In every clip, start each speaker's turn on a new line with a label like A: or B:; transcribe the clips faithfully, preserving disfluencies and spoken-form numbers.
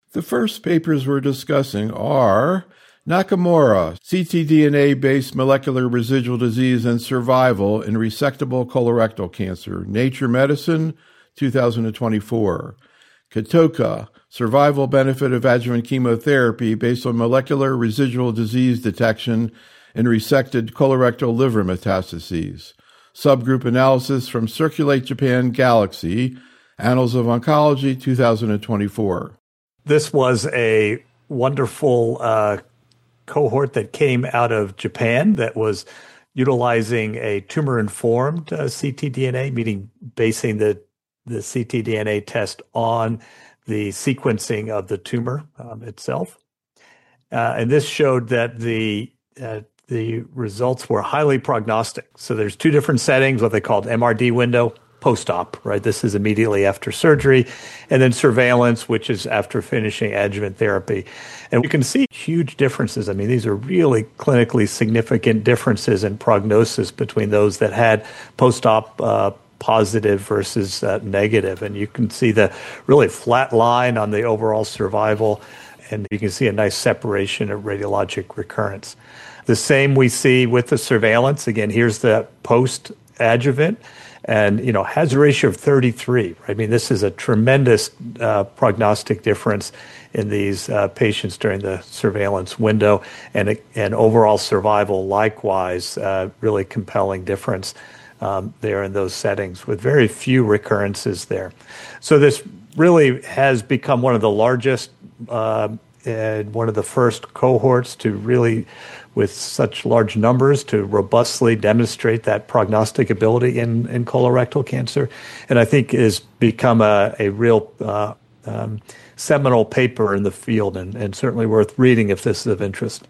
A: The first papers we're discussing are Nakamura, ctDNA-based molecular residual disease and survival in resectable colorectal cancer, Nature Medicine, two thousand twenty-four. Katoka, survival benefit of adjuvant chemotherapy based on molecular residual disease detection in resected colorectal liver metastases. Subgroup analysis from Circulate Japan Galaxy, Annals of Oncology, two thousand twenty-four.
B: This was a wonderful uh, cohort that came out of Japan that was utilizing a tumor-informed uh, ctDNA, meaning basing the, the ctDNA test on the sequencing of the tumor um, itself. Uh, and this showed that the uh, the results were highly prognostic. So there's two different settings, what they called M R D window, post-op, right? This is immediately after surgery, and then surveillance, which is after finishing adjuvant therapy. And you can see huge differences. I mean, these are really clinically significant differences in prognosis between those that had post-op uh, positive versus uh, negative. And you can see the really flat line on the overall survival, and you can see a nice separation of radiologic recurrence. The same we see with the surveillance. Again, here's the post-adjuvant. And, you know, hazard ratio of thirty-three. Right? I mean, this is a tremendous uh, prognostic difference in these uh, patients during the surveillance window. And, and overall survival, likewise, uh, really compelling difference um, there in those settings with very few recurrences there. So this really has become one of the largest uh, and one of the first cohorts to really, with such large numbers, to robustly demonstrate that prognostic ability in, in colorectal cancer. And I think has become a, a real uh, um, seminal paper in the field, and, and certainly worth reading if this is of interest.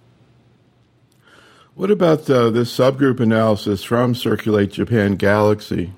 A: What about uh, this subgroup analysis from Circulate Japan Galaxy?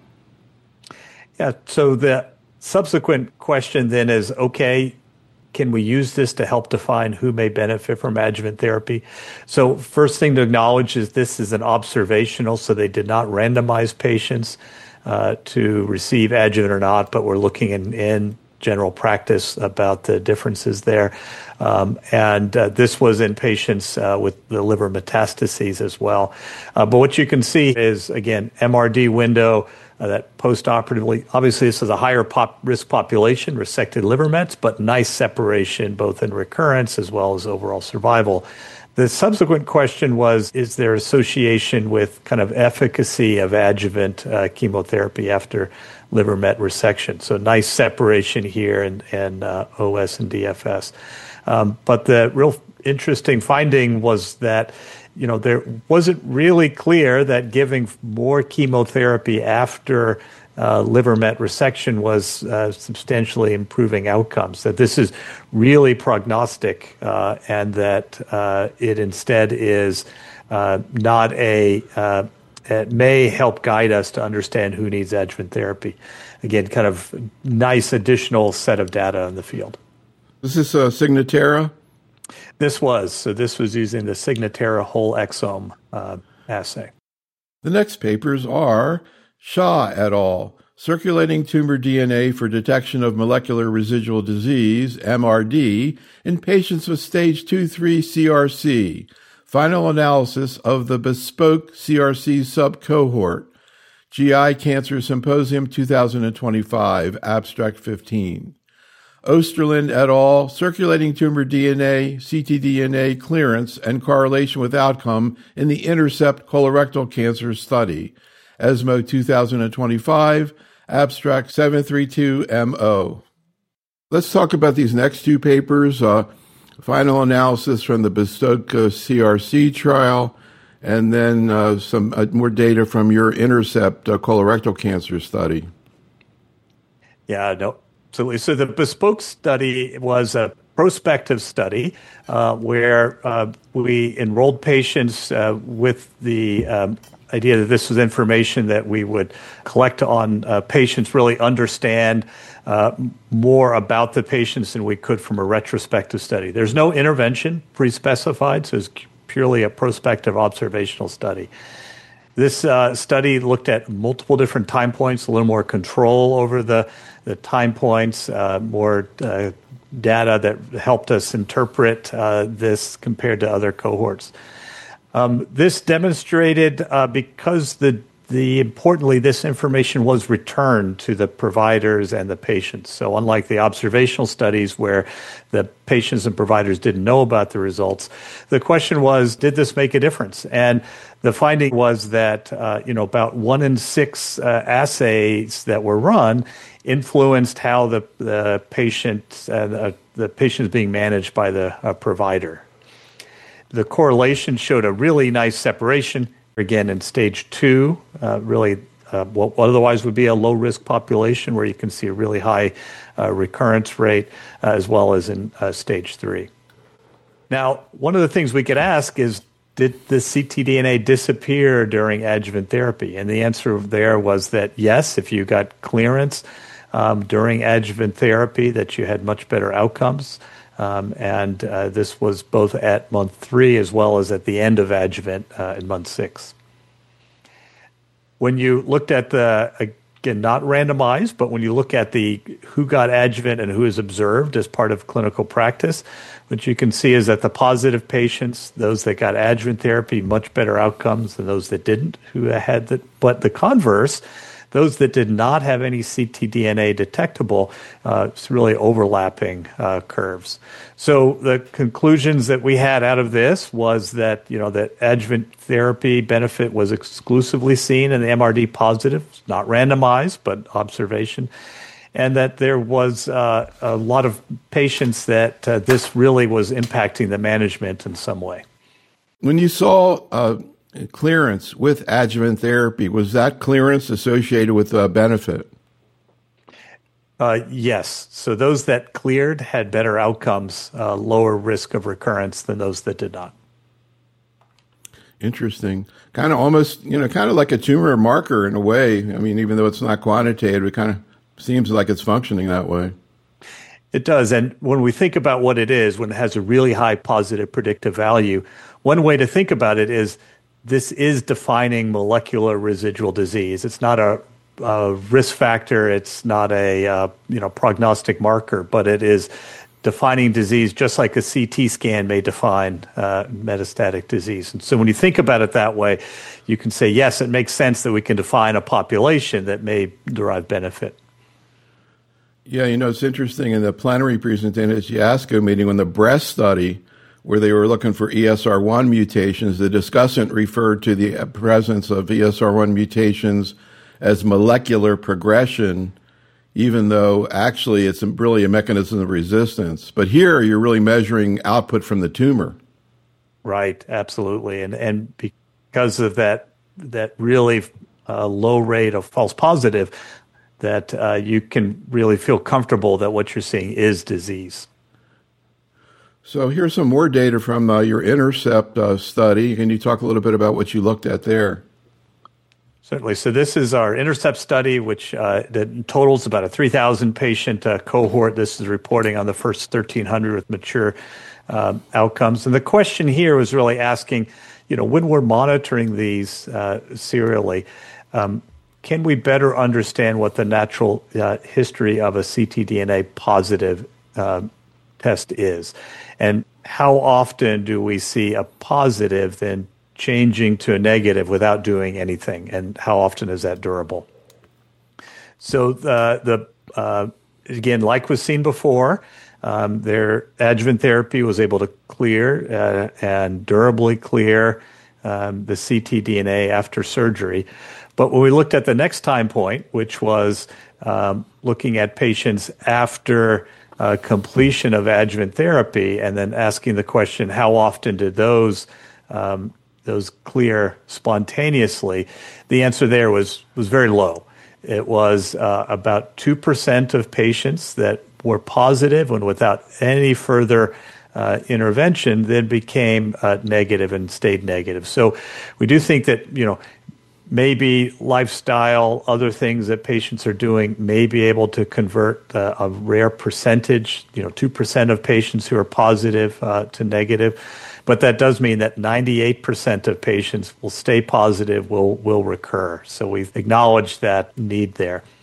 B: Yeah, so the subsequent question then is, okay, can we use this to help define who may benefit from adjuvant therapy? So first thing to acknowledge is this is an observational, so they did not randomize patients uh, to receive adjuvant or not, but we're looking in, in general practice about the differences there. Um, and uh, this was in patients uh, with the liver metastases as well. Uh, but what you can see is, again, M R D window, Uh, that post-operatively, obviously this is a higher pop risk population, resected liver mets, but nice separation both in recurrence as well as overall survival. The subsequent question was, is there association with kind of efficacy of adjuvant uh, chemotherapy after liver met resection? So nice separation here in, in uh, O S and D F S. Um, but the real interesting finding was that you know, there wasn't really clear that giving more chemotherapy after uh, liver met resection was uh, substantially improving outcomes, that this is really prognostic uh, and that uh, it instead is uh, not a, uh, it may help guide us to understand who needs adjuvant therapy. Again, kind of nice additional set of data in the field.
A: This is uh, Signatera?
B: This was. So this was using the Signatera whole exome uh, assay.
A: The next papers are Shah et al., Circulating Tumor D N A for Detection of Molecular Residual Disease, M R D, in Patients with Stage two three C R C. Final analysis of the Bespoke C R C subcohort. G I Cancer Symposium two thousand twenty-five, Abstract fifteen. Osterland et al., Circulating Tumor D N A, ctDNA clearance and correlation with outcome in the INTERCEPT Colorectal Cancer Study, ESMO two thousand twenty-five, Abstract seven thirty-two M O. Let's talk about these next two papers, uh, final analysis from the Bespoke uh, C R C trial, and then uh, some uh, more data from your INTERCEPT uh, colorectal cancer study.
B: Yeah, no. Absolutely. So the Bespoke study was a prospective study uh, where uh, we enrolled patients uh, with the um, idea that this was information that we would collect on uh, patients, really understand uh, more about the patients than we could from a retrospective study. There's no intervention pre-specified, so it's purely a prospective observational study. This uh, study looked at multiple different time points, a little more control over the, the time points, uh, more uh, data that helped us interpret uh, this compared to other cohorts. Um, this demonstrated uh, because the The, importantly, this information was returned to the providers and the patients. So unlike the observational studies where the patients and providers didn't know about the results, the question was, did this make a difference? And the finding was that, uh, you know, about one in six uh, assays that were run influenced how the, the patient, uh, the, the patient is being managed by the uh, provider. The correlation showed a really nice separation. Again, in stage two, uh, really uh, what otherwise would be a low-risk population where you can see a really high uh, recurrence rate, uh, as well as in uh, stage three. Now, one of the things we could ask is, did the ctDNA disappear during adjuvant therapy? And the answer there was that yes, if you got clearance um, during adjuvant therapy, that you had much better outcomes. Um, and uh, this was both at month three as well as at the end of adjuvant uh, in month six. When you looked at the, again, not randomized, but when you look at the who got adjuvant and who is observed as part of clinical practice, what you can see is that the positive patients, those that got adjuvant therapy, much better outcomes than those that didn't, who had that. But the converse, those that did not have any ctDNA detectable, uh, it's really overlapping uh, curves. So the conclusions that we had out of this was that, you know, that adjuvant therapy benefit was exclusively seen in the M R D positive, not randomized, but observation, and that there was uh, a lot of patients that uh, this really was impacting the management in some way.
A: When you saw uh clearance with adjuvant therapy, was that clearance associated with a benefit?
B: Uh, yes. So those that cleared had better outcomes, uh, lower risk of recurrence than those that did not.
A: Interesting. Kind of almost, you know, kind of like a tumor marker in a way. I mean, even though it's not quantitative, it kind of seems like it's functioning that way.
B: It does. And when we think about what it is, when it has a really high positive predictive value, one way to think about it is this is defining molecular residual disease. It's not a, a risk factor. It's not a uh, you know prognostic marker, but it is defining disease just like a C T scan may define uh, metastatic disease. And so when you think about it that way, you can say, yes, it makes sense that we can define a population that may derive benefit.
A: Yeah, you know, it's interesting. In the plenary presentation at the ASCO meeting, when the breast study, where they were looking for E S R one mutations, the discussant referred to the presence of E S R one mutations as molecular progression, even though actually it's really a mechanism of resistance. But here you're really measuring output from the tumor.
B: Right, absolutely. And and because of that that really uh, low rate of false positive, that uh, you can really feel comfortable that what you're seeing is disease.
A: So here's some more data from uh, your INTERCEPT uh, study. Can you talk a little bit about what you looked at there?
B: Certainly. So this is our INTERCEPT study, which uh, that totals about a three thousand patient uh, cohort. This is reporting on the first thirteen hundred with mature uh, outcomes. And the question here was really asking, you know, when we're monitoring these uh, serially, um, can we better understand what the natural uh, history of a ctDNA positive uh, test is? And how often do we see a positive then changing to a negative without doing anything? And how often is that durable? So the, the uh, again, like was seen before, um, their adjuvant therapy was able to clear uh, and durably clear um, the ctDNA after surgery. But when we looked at the next time point, which was um, looking at patients after Uh, completion of adjuvant therapy, and then asking the question, how often did those um, those clear spontaneously? The answer there was was very low. It was uh, about two percent of patients that were positive and without any further uh, intervention then became uh, negative and stayed negative. So we do think that, you know, maybe lifestyle, other things that patients are doing may be able to convert uh, a rare percentage, you know, two percent of patients who are positive uh, to negative. But that does mean that ninety-eight percent of patients will stay positive, will will recur. So we've acknowledged that need there.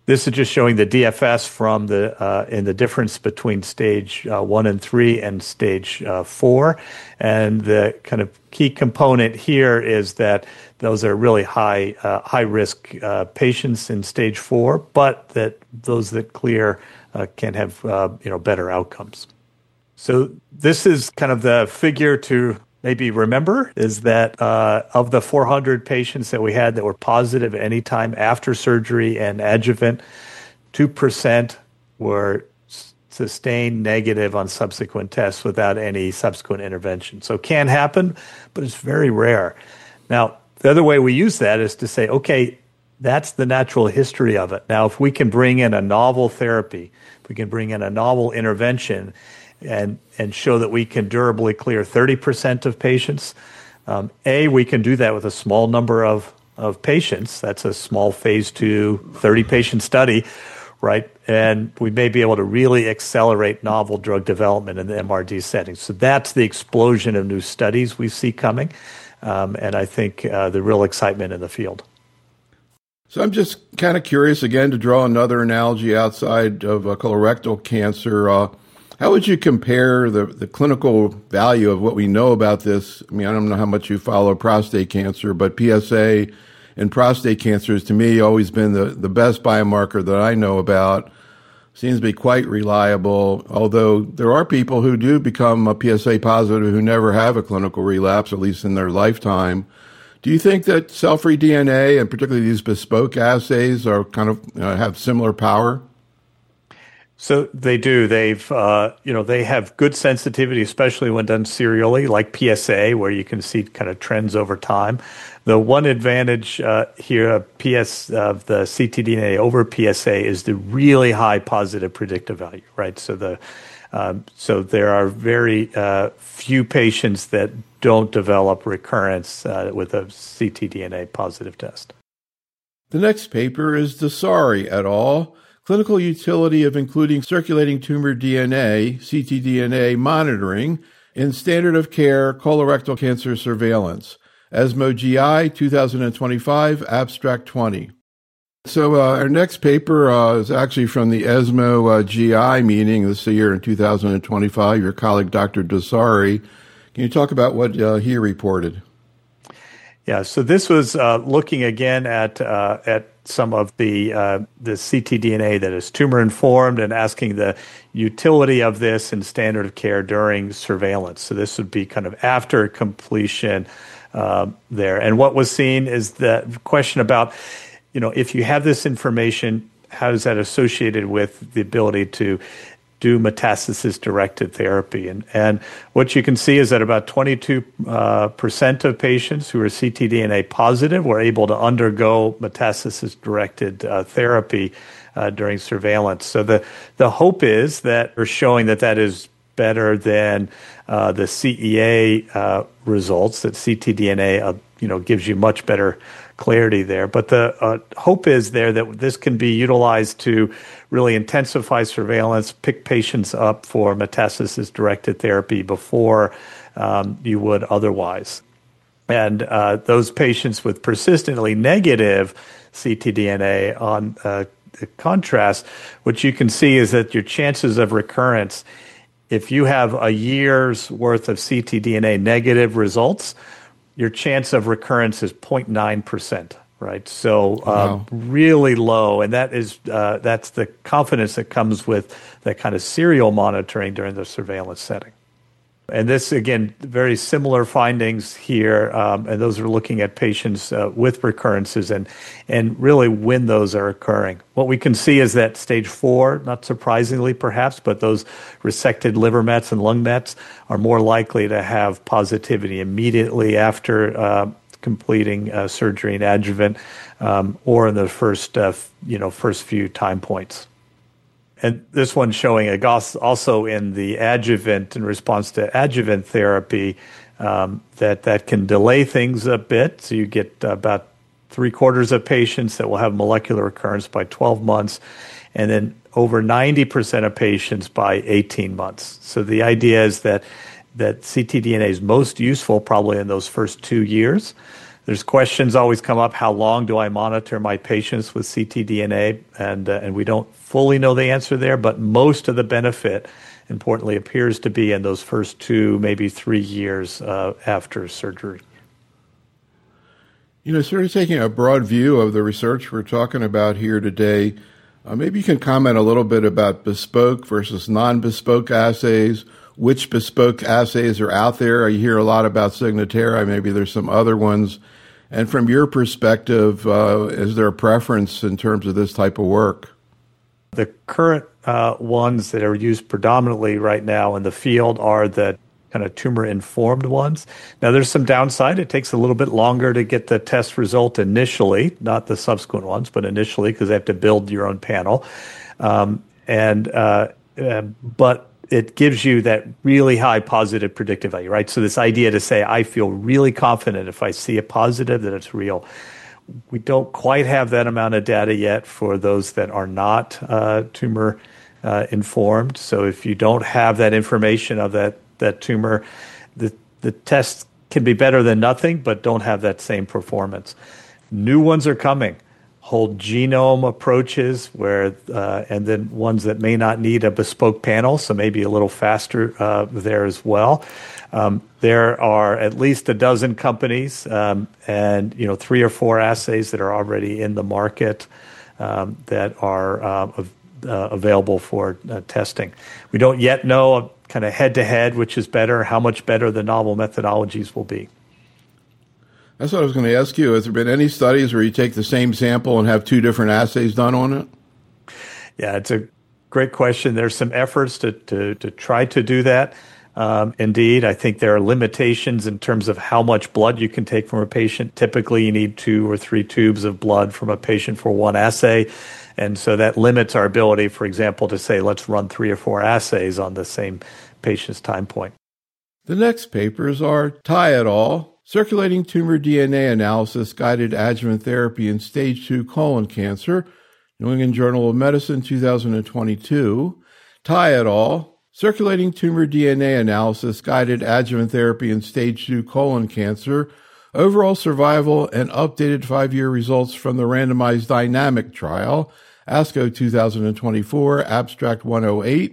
B: This is just showing the D F S from the uh, in the difference between stage uh, one and three and stage uh, four, and the kind of key component here is that those are really high uh, high risk uh, patients in stage four, but that those that clear uh, can have uh, you know better outcomes. So this is kind of the figure to maybe remember, is that uh, of the four hundred patients that we had that were positive any time after surgery and adjuvant, two percent were s- sustained negative on subsequent tests without any subsequent intervention. So it can happen, but it's very rare. Now, the other way we use that is to say, okay, that's the natural history of it. Now, if we can bring in a novel therapy, if we can bring in a novel intervention, and and show that we can durably clear thirty percent of patients. Um, a, we can do that with a small number of, of patients. That's a small phase two, thirty-patient study, right? And we may be able to really accelerate novel drug development in the M R D setting. So that's the explosion of new studies we see coming, um, and I think uh, the real excitement in the field.
A: So I'm just kind of curious, again, to draw another analogy outside of uh, colorectal cancer. Uh, How would you compare the, the clinical value of what we know about this? I mean, I don't know how much you follow prostate cancer, but P S A in prostate cancer has, to me, always been the, the best biomarker that I know about. Seems to be quite reliable, although there are people who do become a P S A positive who never have a clinical relapse, at least in their lifetime. Do you think that cell-free D N A, and particularly these bespoke assays, are kind of uh, have similar power?
B: So they do. They've, uh, you know, they have good sensitivity, especially when done serially, like P S A, where you can see kind of trends over time. The one advantage uh, here of P S of the ctDNA over P S A is the really high positive predictive value, right? So the um, so there are very uh, few patients that don't develop recurrence uh, with a ctDNA positive test.
A: The next paper is Dasari et al. Clinical utility of including circulating tumor D N A, ctDNA monitoring in standard of care colorectal cancer surveillance. ESMO G I twenty twenty-five, abstract twenty. So uh, our next paper uh, is actually from the ESMO uh, G I meeting this year in two thousand twenty-five. Your colleague, Doctor Dasari. Can you talk about what uh, he reported?
B: Yeah, so this was uh, looking again at uh, at some of the uh, the ctDNA that is tumor informed and asking the utility of this in standard of care during surveillance. So this would be kind of after completion uh, there. And what was seen is the question about, you know, if you have this information, how is that associated with the ability to do metastasis-directed therapy? And and what you can see is that about twenty-two percent uh, of patients who are ctDNA positive were able to undergo metastasis-directed uh, therapy uh, during surveillance. So the, the hope is that we're showing that that is better than uh, the C E A uh, results, that ctDNA uh, you know, gives you much better clarity there. But the uh, hope is there that this can be utilized to really intensify surveillance, pick patients up for metastasis-directed therapy before um, you would otherwise. And uh, those patients with persistently negative ctDNA, on uh, contrast, what you can see is that your chances of recurrence, if you have a year's worth of ctDNA negative results, your chance of recurrence is zero point nine percent, right? So uh, wow. really low, and that is uh, that's the confidence that comes with that kind of serial monitoring during the surveillance setting. And this, again, very similar findings here, um, and those are looking at patients uh, with recurrences and and really when those are occurring. What we can see is that stage four, not surprisingly perhaps, but those resected liver mets and lung mets are more likely to have positivity immediately after uh, completing uh, surgery and adjuvant, um, or in the first uh, you know first few time points. And this one's showing a also in the adjuvant, in response to adjuvant therapy, um, that that can delay things a bit. So you get about three quarters of patients that will have molecular recurrence by twelve months, and then over ninety percent of patients by eighteen months. So the idea is that that ctDNA is most useful probably in those first two years. There's questions always come up, how long do I monitor my patients with ctDNA? And, uh, and we don't fully know the answer there, but most of the benefit, importantly, appears to be in those first two, maybe three years uh, after surgery.
A: You know, sort of taking a broad view of the research we're talking about here today, uh, maybe you can comment a little bit about bespoke versus non-bespoke assays, which bespoke assays are out there. You hear a lot about Signatera, maybe there's some other ones. And from your perspective, uh, is there a preference in terms of this type of work?
B: The current uh, ones that are used predominantly right now in the field are the kind of tumor-informed ones. Now, there's some downside. It takes a little bit longer to get the test result initially, not the subsequent ones, but initially, because they have to build your own panel. Um, and uh, uh, but it gives you that really high positive predictive value, right? So this idea to say, I feel really confident if I see a positive that it's real. We don't quite have that amount of data yet for those that are not uh, tumor uh, informed. So if you don't have that information of that that tumor, the the test can be better than nothing, but don't have that same performance. New ones are coming. Whole genome approaches where, uh, and then ones that may not need a bespoke panel, so maybe a little faster uh, there as well. Um, there are at least a dozen companies um, and you know three or four assays that are already in the market um, that are uh, uh, available for uh, testing. We don't yet know uh, kind of head-to-head which is better, how much better the novel methodologies will be.
A: That's what I was going to ask you. Has there been any studies where you take the same sample and have two different assays done on it?
B: Yeah, it's a great question. There's some efforts to to, to try to do that. Um, indeed, I think there are limitations in terms of how much blood you can take from a patient. Typically, you need two or three tubes of blood from a patient for one assay. And so that limits our ability, for example, to say, let's run three or four assays on the same patient's time point.
A: The next papers are Tai et al., Circulating Tumor D N A Analysis Guided Adjuvant Therapy in Stage two Colon Cancer, New England Journal of Medicine, two thousand twenty-two. Tai et al., Circulating Tumor D N A Analysis Guided Adjuvant Therapy in Stage two Colon Cancer, Overall Survival and Updated Five-Year Results from the Randomized Dynamic Trial, ASCO two thousand twenty-four, Abstract one oh eight.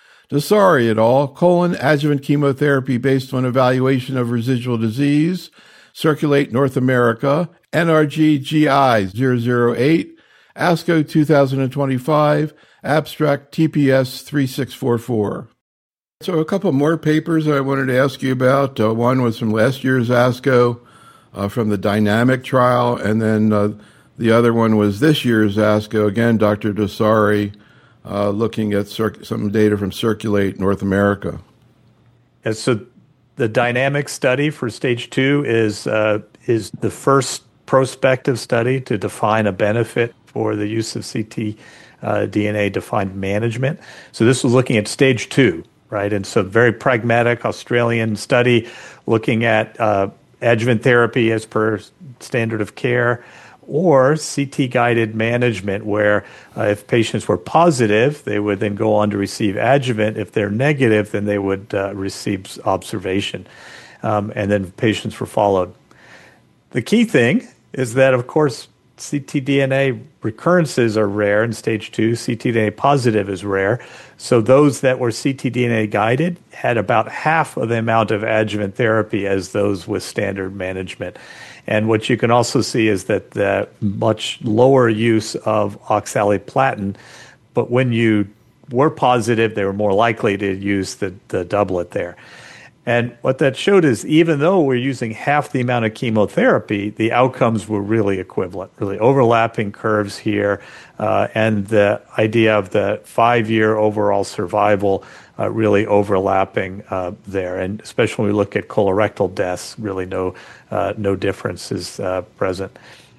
A: Dasari et al., colon adjuvant chemotherapy based on evaluation of residual disease, Circulate North America, N R G G I zero zero eight, ASCO two thousand twenty-five, Abstract T P S three six four four. So a couple more papers I wanted to ask you about. Uh, one was from last year's ASCO, uh, from the Dynamic trial, and then uh, the other one was this year's ASCO, again, Doctor Dasari, Uh, looking at cir- some data from Circulate North America.
B: And so the dynamic study for stage two is uh, is the first prospective study to define a benefit for the use of C T uh, D N A-defined management. So this was looking at stage two, right? And so very pragmatic Australian study looking at uh, adjuvant therapy as per standard of care, or C T-guided management, where uh, if patients were positive, they would then go on to receive adjuvant. If they're negative, then they would uh, receive observation. Um, and then patients were followed. The key thing is that, of course, ctDNA recurrences are rare in stage two. ctDNA positive is rare. So those that were ctDNA guided had about half of the amount of adjuvant therapy as those with standard management. And what you can also see is that the much lower use of oxaliplatin, but when you were positive, they were more likely to use the, the doublet there. And what that showed is even though we're using half the amount of chemotherapy, the outcomes were really equivalent, really overlapping curves here. Uh, and the idea of the five-year overall survival uh, really overlapping uh, there. And especially when we look at colorectal deaths, really no, uh, no difference is uh, present.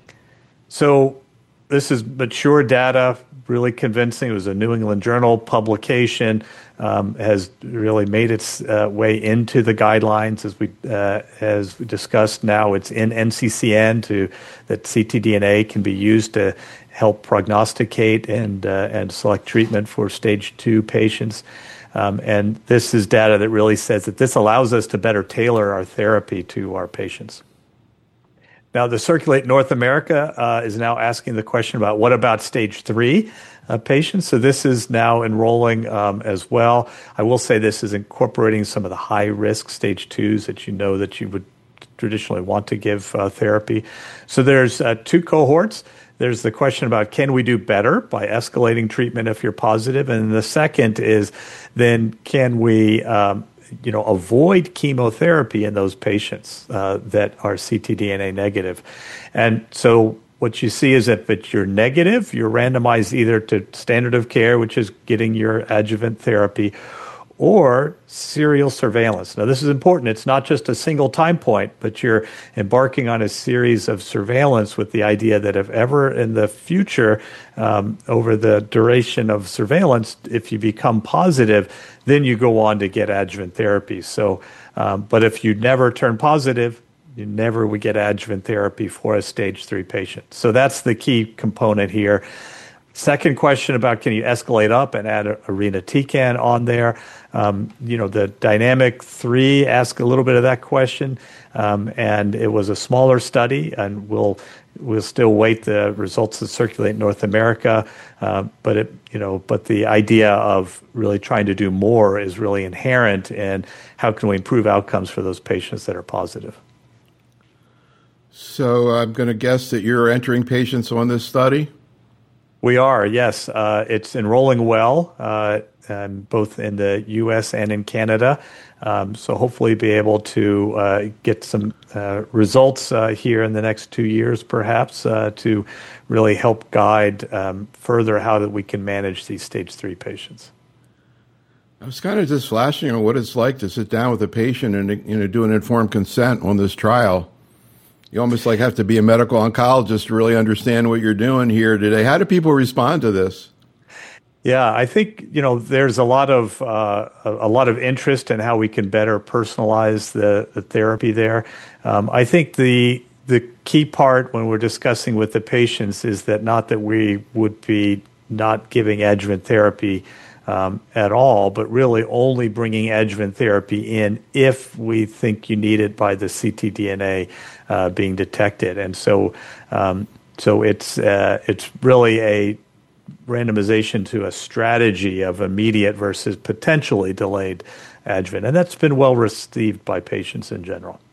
B: So this is mature data, really convincing. It was a New England Journal publication, um, has really made its uh, way into the guidelines. As we uh, as we discussed now, it's in N C C N to that ctDNA can be used to help prognosticate and uh, and select treatment for stage two patients. Um, and this is data that really says that this allows us to better tailor our therapy to our patients. Now, the Circulate North America uh, is now asking the question about what about stage three uh, patients? So this is now enrolling um, as well. I will say this is incorporating some of the high-risk stage twos that you know that you would traditionally want to give uh, therapy. So there's uh, two cohorts. There's the question about can we do better by escalating treatment if you're positive? And the second is then can we um, you know, avoid chemotherapy in those patients uh, that are ctDNA negative. And so what you see is that if you're negative, you're randomized either to standard of care, which is getting your adjuvant therapy, or serial surveillance. Now, this is important. It's not just a single time point, but you're embarking on a series of surveillance with the idea that if ever in the future, um, over the duration of surveillance, if you become positive, then you go on to get adjuvant therapy. So, um, but if you never turn positive, you never would get adjuvant therapy for a stage three patient. So that's the key component here. Second question about can you escalate up and add irinotecan on there? Um, you know, the Dynamic three asked a little bit of that question, um, and it was a smaller study, and we'll we'll still wait the results that Circulate North America. Uh, but it, you know, but the idea of really trying to do more is really inherent in how can we improve outcomes for those patients that are positive.
A: So I'm going to guess that you're entering patients on this study?
B: We are, yes. Uh, it's enrolling well, uh, um, both in the U S and in Canada. Um, so hopefully be able to uh, get some uh, results uh, here in the next two years, perhaps, uh, to really help guide um, further how that we can manage these stage three patients.
A: I was kind of just flashing on what it's like to sit down with a patient and, you know, do an informed consent on this trial. You almost like have to be a medical oncologist to really understand what you're doing here today. How do people respond to this?
B: Yeah, I think, you know, there's a lot of uh, a lot of interest in how we can better personalize the, the therapy there. Um, I think the the key part when we're discussing with the patients is that not that we would be not giving adjuvant therapy Um, at all, but really only bringing adjuvant therapy in if we think you need it by the ctDNA uh, being detected. And so, um, so it's uh, it's really a randomization to a strategy of immediate versus potentially delayed adjuvant, and that's been well received by patients in general.